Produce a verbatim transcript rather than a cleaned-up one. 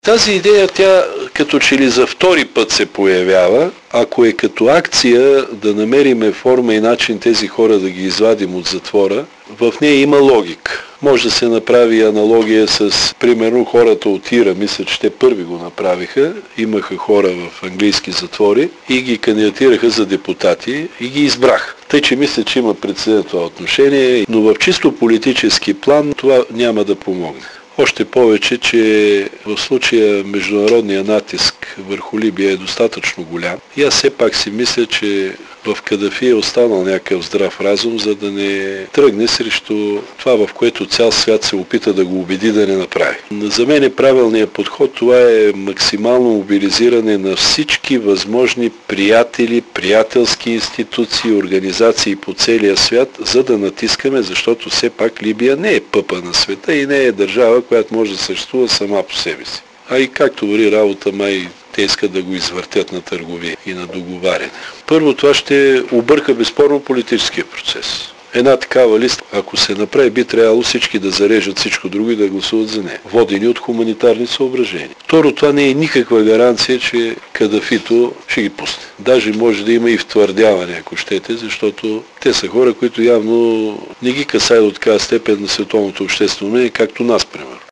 Тази идея, тя като че ли за втори път се появява. Ако е като акция да намериме форма и начин тези хора да ги извадим от затвора, в нея има логика. Може да се направи аналогия с, примерно, хората от Ира, мисля, че те първи го направиха. Имаха хора в английски затвори и ги кандидатираха за депутати и ги избраха. Тъй, че мисля, че има прецедент това отношение, но в чисто политически план това няма да помогне. Още повече, че в случая международния натиск върху Либия е достатъчно голям. И аз все пак си мисля, че в Кадафи е останал някакъв здрав разум, за да не тръгне срещу това, в което цял свят се опита да го убеди да не направи. За мен е правилният подход, това е максимално мобилизиране на всички възможни приятели, приятелски институции, организации по целия свят, за да натискаме, защото все пак Либия не е пъпа на света и не е държава, която може да съществува сама по себе си. А и както върви работа, май те искат да го извъртят на търговия и на договаряне. Първо, това ще обърка безспорно политическия процес. Една такава листа, ако се направи, би трябвало всички да зарежат всичко друго и да гласуват за нея, водени от хуманитарни съображения. Второ, това не е никаква гаранция, че Кадафито ще ги пусне. Даже може да има и втвърдяване, ако щете, защото те са хора, които явно не ги касаят от такава степен на световното обществено мнение, както нас, примерно.